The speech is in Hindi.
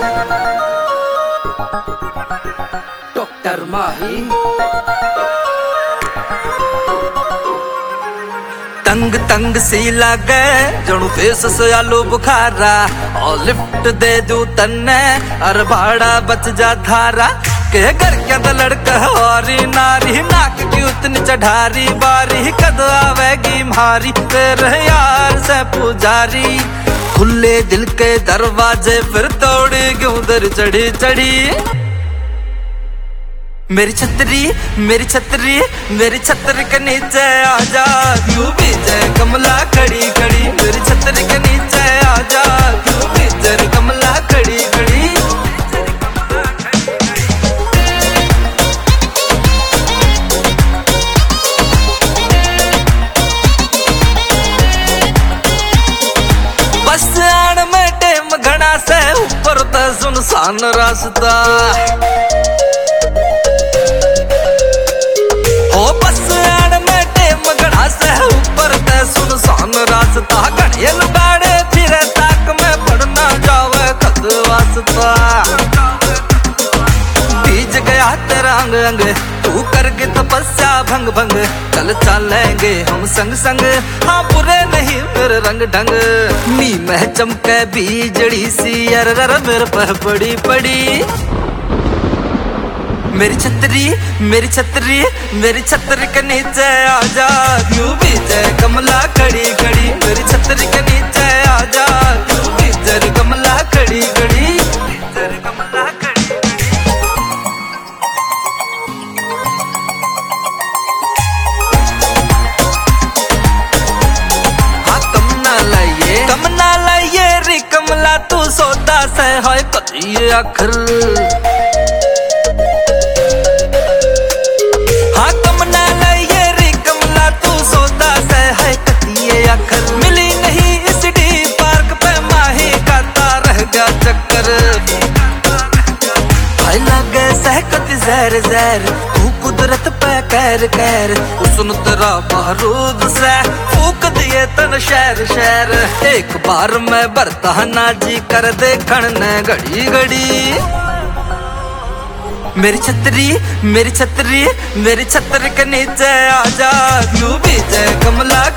डॉक्टर माही तंग तंग सी लागे जणु फेस से आलू बुखारा और लिफ्ट दे दू तन्ने अर भाड़ा बच जा थारा के घर के अंदर लड़का हरी नारी नाक की उतनी चढ़ारी बारी कद आवेगी मारी तेरे यार से पुजारी खुले दिल के दरवाजे फिर तोड़ी क्यों दर चढ़ी चढ़ी मेरी छतरी मेरी छतरी मेरी छतरी के नीचे आजा क्यों भी जय कमला खड़ी खड़ी मेरी छतरी के नीचे आजा क्यों भी जय कमला खड़ी खड़ी बस आन में टेम घना से ऊपर तो सुनसान रास्ता सुनसान रास्ता घड़े लुगाड़े फिर तक में पड़ना जावे खत वास्ता बीज गया तेरा अंग अंग तू करके तपस्या भंग भंग चल चलेंगे हम संग संग हाँ बुरे नहीं मेरे रंग ढंग नी में चमके बीजड़ी सी अर मेरे पर पड़ी पड़ी मेरी छतरी मेरी छतरी मेरी छतरी के नीचे आजा क्यों भी जय कमला खड़ी खड़ी मेरी छतरी के नीचे आजा क्यों भी जय कमला खड़ी खड़ी जय कमला खड़ी हाँ कम ना लाइए रे कमला तू सोता से है कतिए आखिर मिली नहीं इस डी पार्क पे माही करता रह गया चक्कर भाई लगे सहकत जहर जहर तू कुदरत पे कैर कैर उसन तेरा बारूद से फूक दिए तन शहर शहर एक बार मैं बरता ना जी कर देखण ने घड़ी घड़ी मेरी छतरी मेरी छतरी मेरी छतरी के नीचे आजा क्यों भी जय कमला